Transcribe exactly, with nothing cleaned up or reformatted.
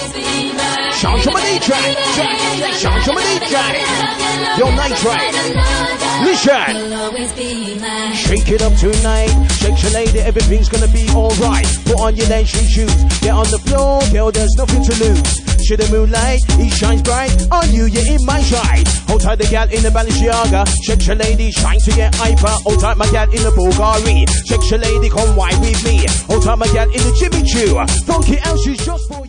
Shout to my D J, shout to my D J. Your night train. Listen. Shake it up tonight. Shake your lady, everything's gonna be alright. Put on your dancing shoes. Get on the floor, girl, there's nothing to lose. To the moonlight, it shines bright on you, you're in my sight. Hold tight the gal in the Balenciaga. Shake your lady, shine to get hyper. Hold tight my gal in the Bulgari. Shake your lady, come wine with me. Hold tight my gal in the Jimmy Choo. Funky house is just for